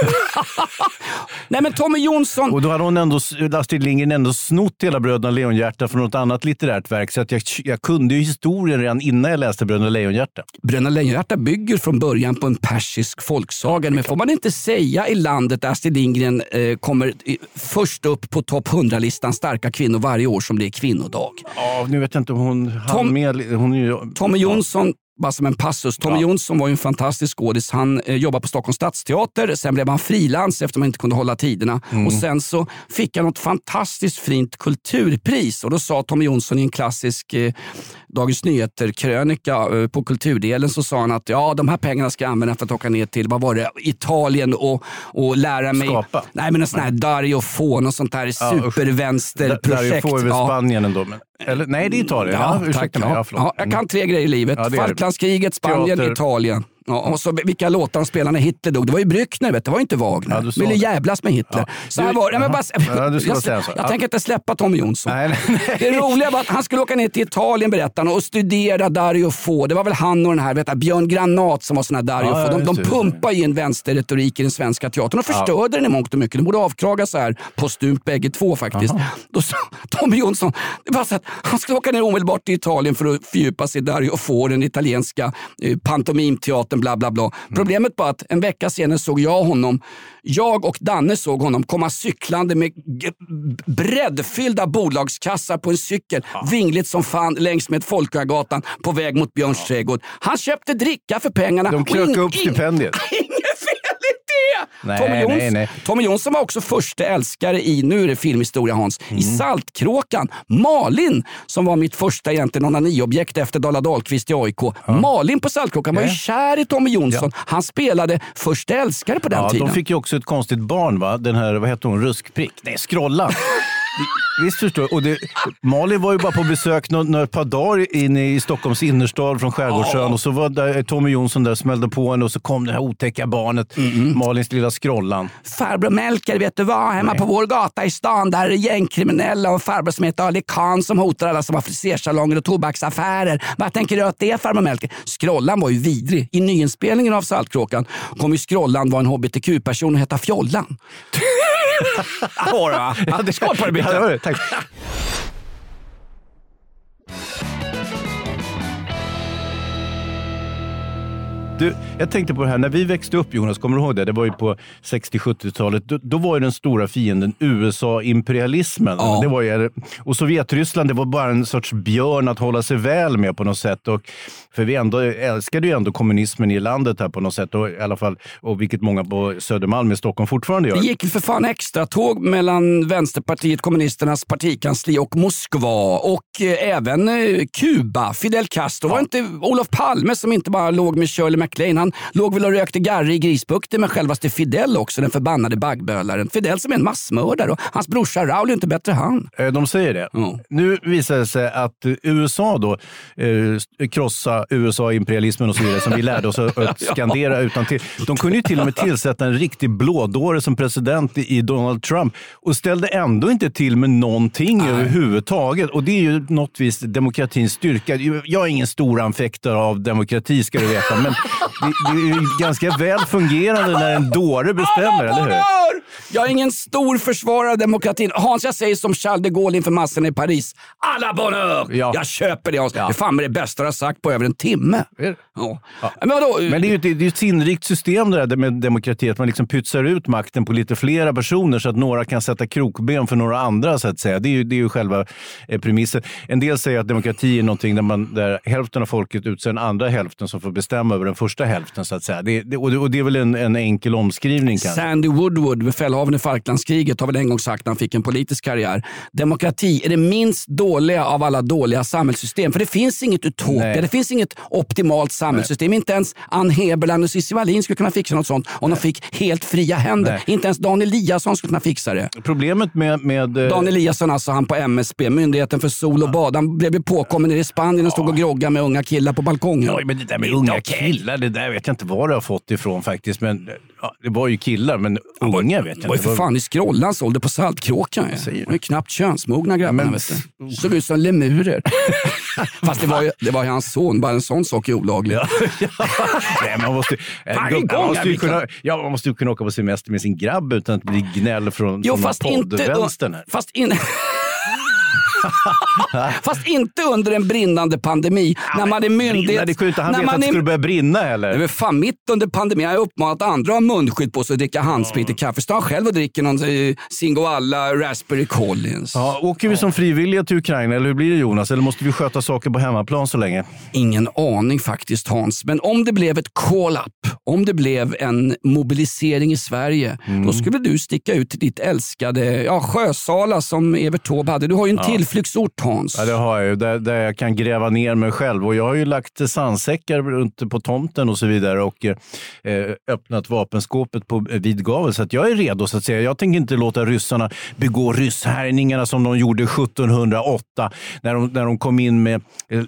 Nej, men Tommy Jonsson... Och då hade hon ändå, Astrid Lindgren ändå snott hela Bröderna Lejonhjärta från något annat litterärt verk. Så att jag, jag kunde ju historien redan innan jag läste Bröderna Lejonhjärta. Bröderna Lejonhjärta bygger från början på en persisk folksaga. Men får man inte säga i landet där Astrid Lindgren eh, kommer i, först upp på topp hundra-listan starka kvinnor varje år som det är kvinnodag. Ja, nu vet jag inte om hon... Tom, med, hon är ju, Tommy Jonsson... Bara som en passus. Tommy ja. Jonsson var ju en fantastisk skådis. Han eh, jobbade på Stockholms stadsteater. Sen blev han frilans efter man inte kunde hålla tiderna. Mm. Och sen så fick han något fantastiskt fint kulturpris. Och då sa Tommy Jonsson i en klassisk eh, Dagens Nyheter-krönika eh, på kulturdelen, så sa han att ja, de här pengarna ska jag använda för att åka ner till, vad var det, Italien och, och lära mig... Skapa. Nej, men en sån här Dario Fo, och sånt här ja, supervänsterprojekt. Dario Fo är väl Spanien ändå, men... Eller, nej, det är Italien. Ja, ja, tack, ja. Ja, jag kan tre grejer i livet. Ja, Falklandskriget, Spanien, Teater. Italien. Ja, och så vilka låtar de spelade när Hitler dog. Det var ju Brückner, vet du. Det var ju inte Wagner. Ja, ville jävlas med Hitler. Ja. Så här var det. Men bara, ja, du jag säga så. jag ja. tänker inte släppa Tommy Jonsson. Nej, nej, nej. Det roliga var att han skulle åka ner till Italien, berättar han, och studera Dario Fo. Det var väl han och den här, vet du, Björn Granat som var sån här Dario ja, Fo. De, de pumpade i en vänsterretorik i den svenska teatern och förstörde ja. den i mångt och mycket. De borde avkraga så här postumt bägge två faktiskt. Aha. Då sa Tommy Jonsson, det var så att han skulle åka ner omedelbart till Italien för att fördjupa sig i Dario Fo, den italienska eh, pantomimteatern, bla bla bla. Mm. Problemet var att en vecka senare såg jag honom, jag och Danne såg honom komma cyklande med g- breddfyllda bolagskassar på en cykel, ja. vingligt som fan längs med Folkungagatan på väg mot Björns ja. trädgård. Han köpte dricka för pengarna. De krökade upp stipendiet. Nej, Tommy, Jons, nej, nej. Tommy Jonsson var också första älskare i, nu är det filmhistoria Hans, mm. i Saltkråkan. Malin, som var mitt första egentligen onaniobjekt efter Dala Dahlqvist i A I K. Ja. Malin på Saltkråkan var ju kär i Tommy Jonsson. Ja. Han spelade första älskare på den ja, tiden. De fick ju också ett konstigt barn, va? Den här, vad heter hon, Ruskprick? Nej, Scrollan. Visst förstår och det, Malin var ju bara på besök några, några par dagar inne i Stockholms innerstad från Skärgårdsön oh. och så var där, Tommy Jonsson där smällde på henne och så kom det här otäcka barnet, mm-hmm. Malins lilla Scrollan. Farbror Melker, vet du vad? Hemma Nej. på vår gata i stan där är gängkriminella och farbror som heter Ali Khan som hotar alla som har frisersalonger och tobaksaffärer. Vad tänker du att det är, farbror Melker? Scrollan var ju vidrig. I nyinspelningen av Saltkråkan kom ju Scrollan vara en hbtq-person och heta Fjollan. Ja, det ska på det. Ja, tack. Du, jag tänkte på det här, när vi växte upp, Jonas, kommer du ihåg det? Det var ju på sextio-sjuttiotalet. Då, då var ju den stora fienden U S A-imperialismen. Ja. Det var ju, och Sovjetryssland, det var bara en sorts björn att hålla sig väl med på något sätt. Och, för vi ändå, älskade ju ändå kommunismen i landet här på något sätt. Och, i alla fall, och vilket många på Södermalm i Stockholm fortfarande gör. Det gick för fan extra tåg mellan Vänsterpartiet, kommunisternas partikansli och Moskva. Och eh, även eh, Kuba. Fidel Castro ja. var inte Olof Palme som inte bara låg med Shirley MacLaine. Han låg väl och rökte garri i Grisbukten med självaste Fidel också, den förbannade baggbölaren. Fidel som är en massmördare och hans brorsa Raul är inte bättre han. De säger det. Mm. Nu visar det sig att U S A då eh, krossa U S A-imperialismen och så vidare som vi lärde oss att skandera ja. utan till. De kunde ju till och med tillsätta en riktig blådåre som president i Donald Trump och ställde ändå inte till med någonting Nej. överhuvudtaget. Och det är ju något vis demokratins styrka. Jag är ingen stor anfäktare av demokrati, ska du veta, men det, det är ju ganska väl fungerande när en dåre bestämmer, eller hur? Jag är ingen stor försvarare av demokratin. Hans, jag säger som Charles de Gaulle inför massan i Paris. Alla bonheur! Ja. Jag köper det, Hans. Ja. Det är fan med det bästa du har sagt på över en timme. Ja. Ja. Men, vadå? Men det är ju ett, det är ett sinnrikt system det där med demokrati. Att man liksom pytsar ut makten på lite flera personer så att några kan sätta krokben för några andra, så att säga. Det är ju, det är ju själva eh, premissen. En del säger att demokrati är någonting där, man, där hälften av folket utser den andra hälften som får bestämma över den första hälften, så att säga. Det, det, och, det, och det är väl en, en enkel omskrivning kanske. Sandy Woodward, befälhavaren i Falklandskriget, har väl en gång sagt när han fick en politisk karriär: demokrati är det minst dåliga av alla dåliga samhällssystem. För det finns inget utopia, det finns inget optimalt samhällssystem. Nej. Inte ens Ann Heberland och Cissi Wallin skulle kunna fixa något sånt om Nej. de fick helt fria händer. Nej. Inte ens Dan Eliasson skulle kunna fixa det. Problemet med... med Dan Eliasson, alltså han på M S B, Myndigheten för sol och bad. Han blev påkommen i Spanien och stod och groggade med unga killar på balkongen. Ja, men det där med unga okay. killar, det där vet jag inte var det har fått ifrån faktiskt. Men ja, det var ju killar, men unga var, vet jag inte. Det var ju för fan i skrollans ålder på Saltkråkan. Det var ju knappt könsmogna grabbarna. Men... vet du. Såg ut som lemurer. Fast det var ju, det var ju hans son. Bara en sån sak är olaglig. Ja, ja. Nej, man måste, Varje man måste ju kunna, ja, man måste ju kunna åka på semester med sin grabb utan att bli gnäll från, jo, från fast poddvänstern här. Fast in... Fast inte under en brinnande pandemi. Ja, när man är myndighet. Det kunde inte han veta att det skulle börja brinna eller? Det är fan mitt under pandemin. Jag har uppmanat andra att ha munskydd på sig och dricka handsprit i kaffe. Står han själv och dricker någon eh, Singoalla Raspberry Collins. Ja, åker vi som frivilliga till Ukraina eller hur blir det, Jonas? Eller måste vi sköta saker på hemmaplan så länge? Ingen aning faktiskt, Hans. Men om det blev ett call-up, om det blev en mobilisering i Sverige, mm. då skulle du sticka ut till ditt älskade ja, Sjösala som Evert Taube hade. Du har ju en ja. tillflyktsort, Hans. Ja, det har jag ju. Där, där jag kan gräva ner mig själv. Och jag har ju lagt sandsäckar runt på tomten och så vidare och eh, öppnat vapenskåpet på vid gavel. Så att jag är redo, så att säga. Jag tänker inte låta ryssarna begå rysshärningarna som de gjorde sjuttonhundraåtta när de, när de kom in med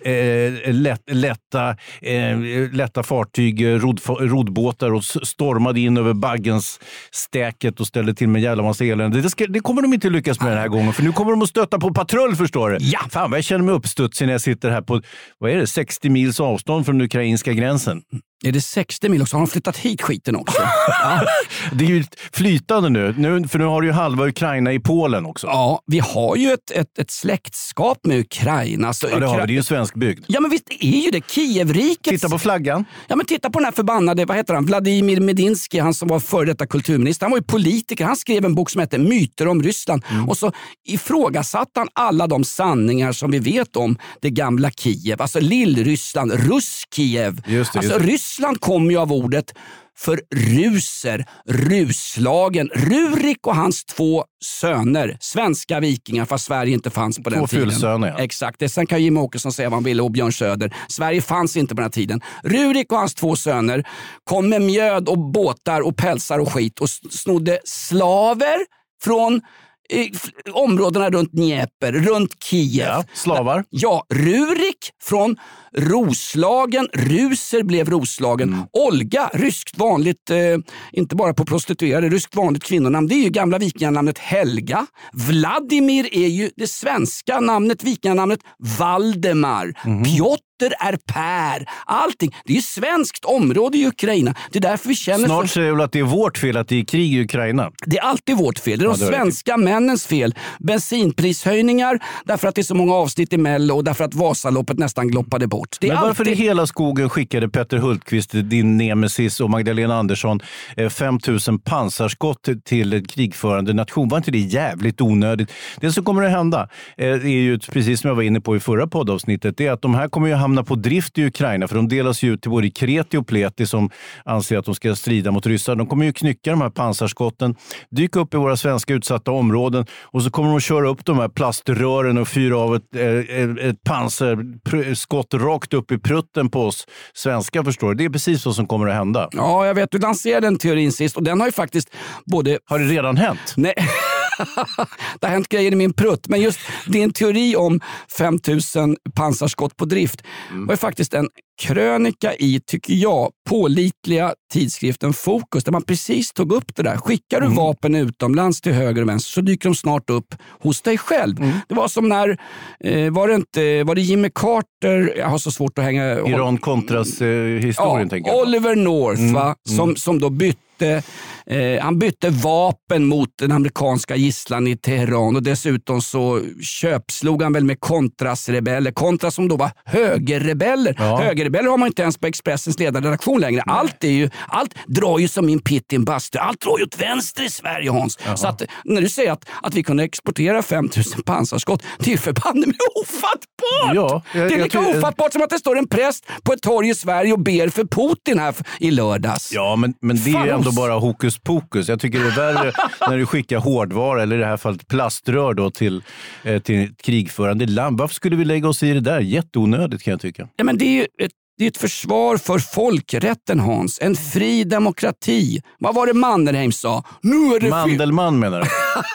eh, lätt, lätta, eh, lätta fartyg, rod, rodbåtar och stormade in över Baggens stäket och ställde till med jävla massa elände. Det, ska, det kommer de inte lyckas med den här gången, för nu kommer de att stöta på patrull, förstår du? Ja. Fan vad jag känner mig uppstudsig när jag sitter här på, vad är det, sextio mils avstånd från den ukrainska gränsen. Är det sextio mil också? Har de flyttat hit skiten också? Ja. Det är ju flytande nu, nu, för nu har du ju halva Ukraina i Polen också. Ja, vi har ju ett, ett, ett släktskap med Ukraina. Så ja, det har Ukra... vi. Det är ju svensk bygd. Ja, men visst är ju det. Kievriket. Titta på flaggan. Ja, men titta på den här förbannade, vad heter han? Vladimir Medinsky, han som var före detta kulturminister. Han var ju politiker. Han skrev en bok som heter Myter om Ryssland. Mm. Och så ifrågasatte han alla de sanningar som vi vet om det gamla Kiev. Alltså Lillryssland, Russ-Kiev. Just det, alltså just det. Ryssland kommer ju av ordet för ruser, ruslagen. Rurik och hans två söner, svenska vikingar, fast Sverige inte fanns på den två tiden. Två fyllsöner, ja. Exakt, det sen kan Jim Åkesson säga vad han ville och Björn Söder. Sverige fanns inte på den här tiden. Rurik och hans två söner kom med mjöd och båtar och pälsar och skit och snodde slaver från i områdena runt Dnepr, runt Kiev. Ja, slavar. Ja, Rurik från Roslagen. Ruser blev Roslagen. Mm. Olga, ryskt vanligt, eh, inte bara på prostituerade, ryskt vanligt kvinnonamn. Det är ju gamla vikingarnamnet Helga. Vladimir är ju det svenska namnet, vikingarnamnet Valdemar. Mm. Piotr är Per. Allting. Det är ju svenskt område i Ukraina. Det är därför vi känner... Snart för... säger jag väl att det är vårt fel att det är krig i Ukraina. Det är alltid vårt fel. Det är de ja, det svenska det. männens fel. Bensinprishöjningar därför att det är så många avsnitt i Mello och därför att Vasaloppet nästan gloppade bort. Det är Men varför alltid... i hela skogen skickade Petter Hultqvist, din nemesis, och Magdalena Andersson fem tusen pansarskott till en krigförande nation? Var inte det jävligt onödigt? Det som kommer att hända är ju, precis som jag var inne på i förra poddavsnittet, det är att de här kommer ju hamna på drift i Ukraina, för de delas ju ut till både Kreti och Pleti som anser att de ska strida mot ryssar. De kommer ju knycka de här pansarskotten, dyka upp i våra svenska utsatta områden och så kommer de att köra upp de här plaströren och fyra av ett, ett pansarskott rakt upp i prutten på oss svenska, förstår du? Det är precis vad som kommer att hända. Ja, jag vet. Du lanserade den teorin sist och den har ju faktiskt både... Har det redan hänt? Nej... Det har hänt grejer i min prutt. Men just din teori om fem tusen pansarskott på drift mm. var ju faktiskt en krönika i, tycker jag, pålitliga tidskriften Fokus, där man precis tog upp det där. Skickar du mm. vapen utomlands till höger och vänster så dyker de snart upp hos dig själv. Mm. Det var som när, eh, var det inte, var det Jimmy Carter, jag har så svårt att hänga... Iran-Contras eh, historien, ja, tänker jag. Oliver North, mm. va? Som, mm. som då bytte Eh, han bytte vapen mot den amerikanska gisslan i Teheran och dessutom så köpslog han väl med Contras-rebeller. Contras som då var högerrebeller. Ja. Högerrebeller har man inte ens på Expressens ledarredaktion längre. Nej. Allt är ju, allt drar ju som min pitt i en bastu. Allt drar ju åt vänster i Sverige, Hans. Jaha. Så att när du säger att, att vi kunde exportera fem tusen pansarskott, det är förbanne mig ofattbart! Ja, jag, det är lika jag, ofattbart som att det står en präst på ett torg i Sverige och ber för Putin här i lördags. Ja, men, men det är ju ändå bara hokus pokus. Jag tycker det är värre när du skickar hårdvara, eller i det här fallet plaströr då till, eh, till ett krigförande land. Varför skulle vi lägga oss i det där? Jätteonödigt, kan jag tycka. Ja, men det är ju ett, det är ett försvar för folkrätten, Hans. En fri demokrati. Vad var det Mannerheim sa? Nu är det Mandelmann menar du?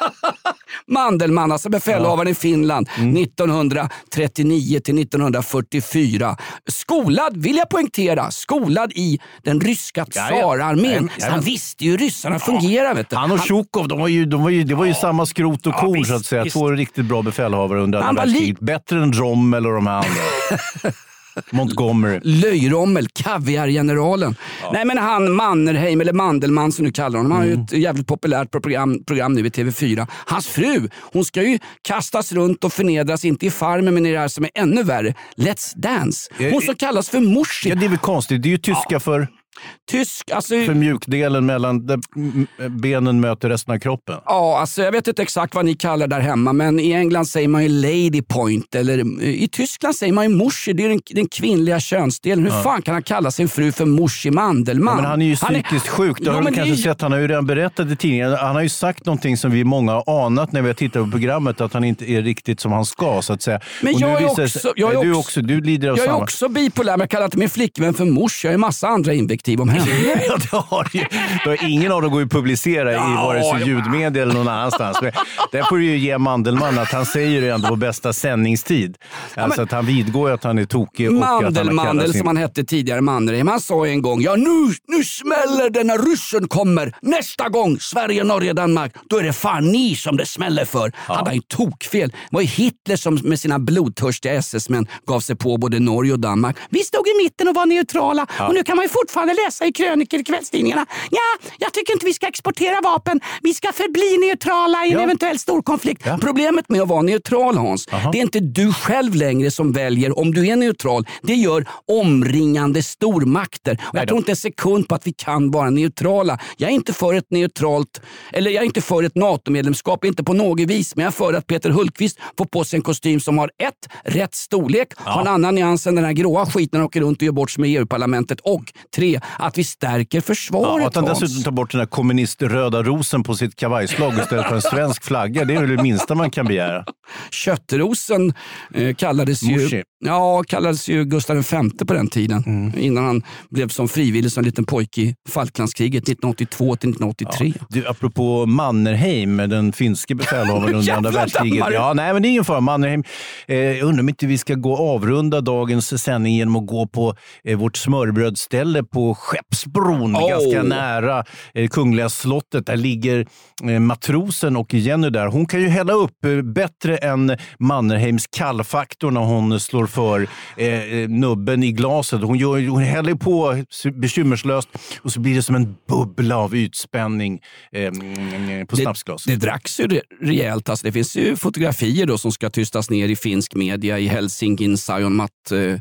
Mandelmann, alltså befälhavaren ja. i Finland mm. nittonhundratrettionio till nittonhundrafyrtiofyra. Skolad, vill jag poängtera, skolad i den ryska tsararmén. Ja, ja. Han visste ju hur ryssarna ja. fungerar, vet du. Han och Tjukov, de var ju, de var ju, det var ju ja. samma skrot och ja, korn, så att säga. Två riktigt bra befälhavare under andra världskriget. Li- Bättre än Rommel och de här andra. Montgomery. Löjrommel, kaviargeneralen. Ja. Nej, men han Mannerheim, eller Mandelmann som du kallar honom, han har ju ett jävligt populärt program, program nu i T V fyra. Hans fru, hon ska ju kastas runt och förnedras, inte i Farmen men i det här som är ännu värre, Let's Dance. Hon som kallas för morsi. Ja, det är väl konstigt, det är ju tyska ja. för... Tysk, alltså... För mjukdelen mellan där benen möter resten av kroppen. Ja, alltså jag vet inte exakt vad ni kallar där hemma, men i England säger man ju lady point, eller i Tyskland säger man ju morsi, det är den, den kvinnliga könsdelen. Hur ja. fan kan han kalla sin fru för morsi Mandelmann? Ja, men han är ju psykiskt är... sjuk, det har ja, du kanske är... sett. Han har ju redan berättat i tidningen. Han har ju sagt någonting som vi många har anat när vi har tittat på programmet, att han inte är riktigt som han ska, så att säga. Men och jag, är också, visar... jag är också... Du, också, du lider av jag samma. är också bipolär, men jag kallar inte min flickvän för mors. Jag har ju massa andra invektiv om henne. Ja, det har ju. Det har ingen av dem går att publicera ja, i vare sig ljudmedia eller någon annanstans. Men där får du ju ge Mandelmann att han säger det ändå på bästa sändningstid. Alltså ja, men, att han vidgår att han är tokig. Mandelmandel sin... som han hette tidigare, Mannerheim. Han sa en gång, ja nu, nu smäller den när ryssen kommer. Nästa gång Sverige, Norge, Danmark, då är det fan ni som det smäller för. Ja. Hade han ju tokfel. Det var ju Hitler som med sina blodtörstiga S S-män gav sig på både Norge och Danmark. Vi stod i mitten och var neutrala. Ja. Och nu kan man ju fortfarande läsa i krönikor i kvällstidningarna. Ja, jag tycker inte vi ska exportera vapen. Vi ska förbli neutrala i en ja. eventuell stor konflikt. Ja. Problemet med att vara neutral, Hans, aha. det är inte du själv längre som väljer om du är neutral. Det gör omringande stormakter. Och jag tror inte en sekund på att vi kan vara neutrala. Jag är inte för ett neutralt, eller jag är inte för ett NATO-medlemskap, inte på något vis, men jag är för att Peter Hultqvist får på sig en kostym som har ett, rätt storlek, ja. har en annan nyans än den här gråa skiten och åker runt och gör bort sig med E U-parlamentet, och tre, att vi stärker försvaret. Ja, att han dessutom tar bort den här kommuniströda rosen på sitt kavajslag istället för en svensk flagga, det är väl det minsta man kan begära. Köttrosen eh, kallades ju ja, kallades ju Gustav den femte på den tiden, mm. innan han blev som frivillig som en liten pojke i Falklandskriget nittonhundraåttiotvå till nittonhundraåttiotre. Ja. Du, apropå Mannerheim, den finske befälhavaren under andra världskriget. Ja, nej, men det är ingen fara. Mannerheim, eh, undrar om inte vi ska gå och avrunda dagens sändning genom att gå på eh, vårt smörbrödställe på Skeppsbron, oh. ganska nära eh, Kungliga slottet. Där ligger eh, matrosen och Jenny där. Hon kan ju hälla upp eh, bättre än Mannerheims kallfaktor när hon slår för eh, nubben i glaset. Hon, gör, hon häller på bekymmerslöst och så blir det som en bubbla av utspänning eh, på snapsglas. Det, det dracks ju rejält. Alltså, det finns ju fotografier då som ska tystas ner i finsk media i Helsingin, Saijonmat, eh,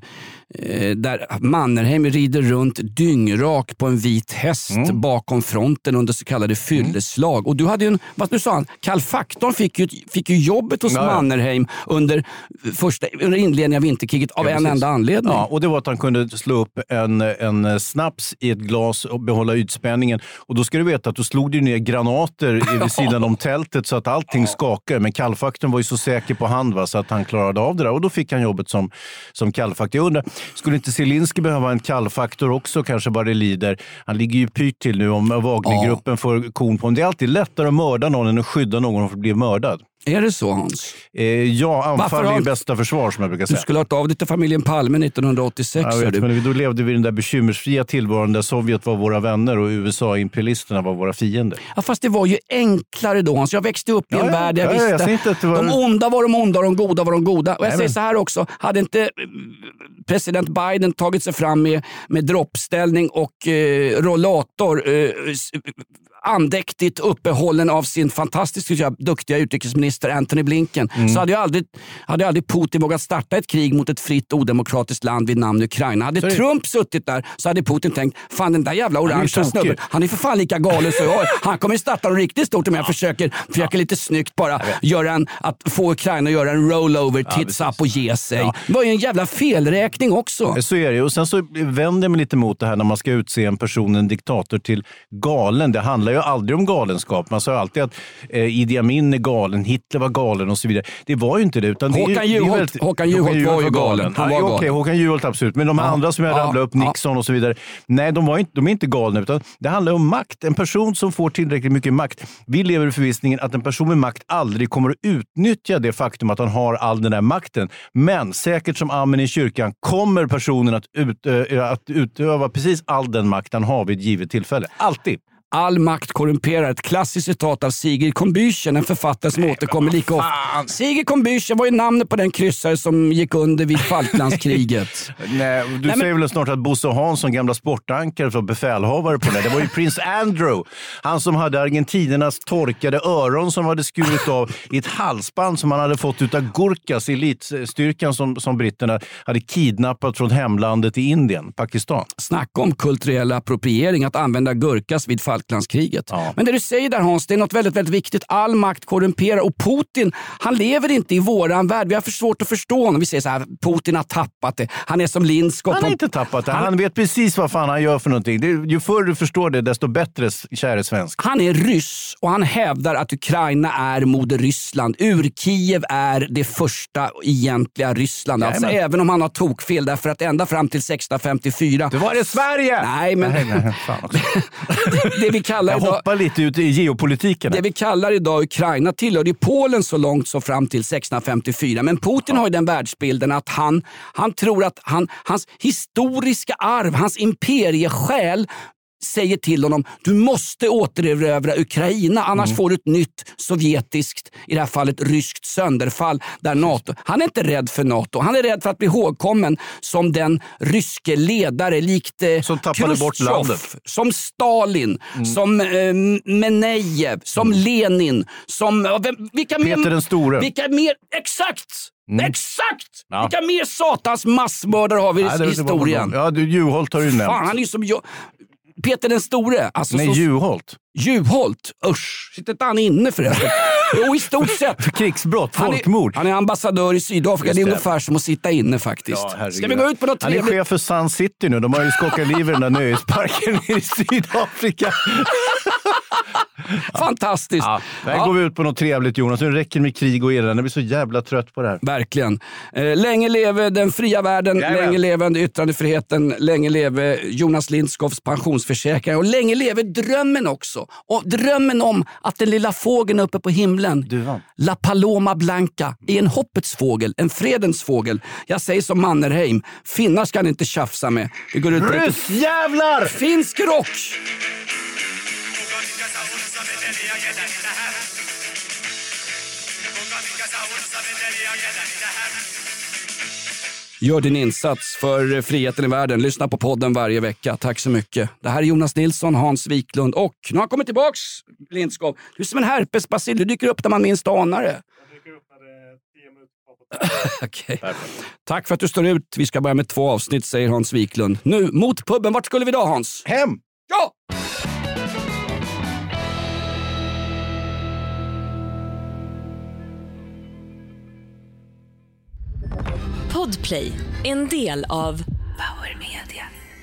där Mannerheim rider runt dyngrak på en vit häst mm. bakom fronten under så kallade fylleslag. Mm. Och du hade ju en, vad du sa, kallfaktorn fick ju, fick ju jobbet hos ja, Mannerheim under, första, under inledningen av vinterkriget av Ja, en precis. enda anledning. Ja, och det var att han kunde slå upp en, en snaps i ett glas och behålla ytspänningen. Och då ska du veta att då slog det ner granater vid sidan om tältet så att allting skakade. Men kallfaktorn var ju så säker på hand, va, så att han klarade av det där. Och då fick han jobbet som, som kallfaktor. Jag undrar, skulle inte Zelensky behöva en kallfaktor också, kanske bara det lider? Han ligger ju pyrt till nu om Wagnergruppen ja. får kon på honom. Det är alltid lättare att mörda någon än att skydda någon för att bli mördad. Är det så, Hans? Eh, ja, anfall är ju bästa försvar, som jag brukar säga. Du skulle ha hört av dig till familjen Palme nittonhundraåttiosex. Jag vet, du. men då levde vi i den där bekymmersfria tillvaron där Sovjet var våra vänner och U S A-imperialisterna var våra fiender. Ja, fast det var ju enklare då, Hans. Jag växte upp i en ja, värld där jag ja, visste jag säger inte att det var... de onda var de onda och de goda var de goda. Och jag Nej, säger men... så här också, hade inte president Biden tagit sig fram med, med droppställning och eh, rollator eh, andäktigt uppehållen av sin fantastiskt duktiga utrikesminister Antony Blinken, mm. så hade ju aldrig, hade aldrig Putin vågat starta ett krig mot ett fritt odemokratiskt land vid namn Ukraina. Hade Sorry. Trump suttit där så hade Putin tänkt, fan den där jävla orangea snubben, han är för fan lika galen så jag. Han kommer starta något riktigt stort om jag ja. försöker, försöker ja. lite snyggt bara göra en, att få Ukraina att göra en rollover, tits ja, up och ge sig. Ja. Det var ju en jävla felräkning också. Så är det. Och sen så vänder jag mig lite mot det här när man ska utse en person, en diktator, till galen. Det handlar ju aldrig om galenskap. Man sa alltid att eh, Idi Amin är galen, Hitler var galen och så vidare. Det var ju inte det. Utan Håkan det är, Juholt, det är väldigt, Håkan Juholt var ju galen. Han var ja, galen. Okej, Håkan Juholt absolut. Men de ja. andra som jag rabblade upp, Nixon ja. och så vidare. Nej, de, var inte, de är inte galna. Utan det handlar om makt. En person som får tillräckligt mycket makt. Vi lever i förvissningen att en person med makt aldrig kommer att utnyttja det faktum att han har all den där makten. Men säkert som amen i kyrkan kommer personen att, ut, äh, att utöva precis all den makt han har vid ett givet tillfälle. Alltid. All makt korrumperar. Ett klassiskt citat av Sigrid Combüchen, en författare som Nej, återkommer lika ofta. Sigrid Combüchen var ju namnet på den kryssare som gick under vid Falklandskriget. Nej, du Nej, säger men... väl snart att Bosse Hansson, gamla sportankare, var befälhavare på det. Det var ju prins Andrew. Han som hade Argentinernas torkade öron som hade skurit av i ett halsband som han hade fått utav Gurkhas, elitstyrkan som, som britterna hade kidnappat från hemlandet i Indien, Pakistan. Snacka om kulturell appropriering, att använda Gurkhas vid Falklandskriget. Ja. Men det du säger där, Hans, det är något väldigt, väldigt viktigt. All makt korrumperar och Putin, han lever inte i våran värld. Vi har för svårt att förstå honom. Vi säger så här, Putin har tappat det. Han är som Lindskott. Han har inte tappat det. Han, han vet precis vad fan han gör för någonting. Det, ju förr du förstår det, desto bättre, käre svensk. Han är ryss och han hävdar att Ukraina är moder Ryssland. Ur-Kiev är det första egentliga Ryssland. Nej, alltså, men... även om han har tokfel, därför att ända fram till sextonhundrafemtiofyra... Det var det Sverige! Nej, men... Nej, nej, fan också. det vi kallar Jag idag, hoppar lite ut i geopolitiken. Det vi kallar idag Ukraina tillhörde Polen så långt så fram till sextonhundrafemtiofyra. Men Putin ja. har ju den världsbilden att han, han tror att han, hans historiska arv, hans imperiesjäl säger till honom, du måste återerövra Ukraina, annars mm. får du ett nytt sovjetiskt, i det här fallet ryskt sönderfall där NATO. Han är inte rädd för NATO, han är rädd för att bli ihågkommen som den ryske ledare likt eh, som tappade bort landet. Som Stalin, mm. som eh, Menejev, som mm. Lenin, som eh, vilka Peter mer, den store. Vilka mer, exakt! Mm. Exakt! Ja. Vilka mer satans massmördare har vi i Nej, historien? Ja, du, Juholt har du nämnt. Fan, han är som jag. Peter den store. Alltså, Nej, så... Juholt. Juholt? Usch, sitter inte han inne förresten? Jo, i stort sett. Krigsbrott, han folkmord. Är, han är ambassadör i Sydafrika. Det är ungefär som att sitta inne faktiskt. Ja, ska vi gå ut på något trevligt? Han är chef för Sun City nu. De har ju skockat liv i den där nöjesparken i Sydafrika. Fantastiskt. Ja, här ja. går vi ut på något trevligt, Jonas. Nu räcker med krig och elände. Jag blir så jävla trött på det här. Verkligen. Eh, länge leve den fria världen. Jajamän. Länge leve yttrandefriheten. Länge leve Jonas Lindskovs pensionsförsäkring. Och länge leve drömmen också. Och drömmen om att den lilla fågeln uppe på himlen, Duvan. La Paloma Blanca, är en hoppets fågel, en fredens fågel. Jag säger som Mannerheim, finnar ska han inte tjafsa med. Det går ut på Ryssjävlar! Finsk rock! Gör din insats för friheten i världen. Lyssna på podden varje vecka. Tack så mycket. Det här är Jonas Nilsson, Hans Wiklund och nu har han kommit tillbaks, Lindskov. Du är som en herpesbacill. Du dyker upp när man minst anar det. Jag dyker upp när det är tio minuter på. Okej. Tack för att du står ut. Vi ska börja med två avsnitt, säger Hans Wiklund. Nu, mot pubben. Vart skulle vi då, Hans? Hem! Ja! Podplay, en del av Power Media.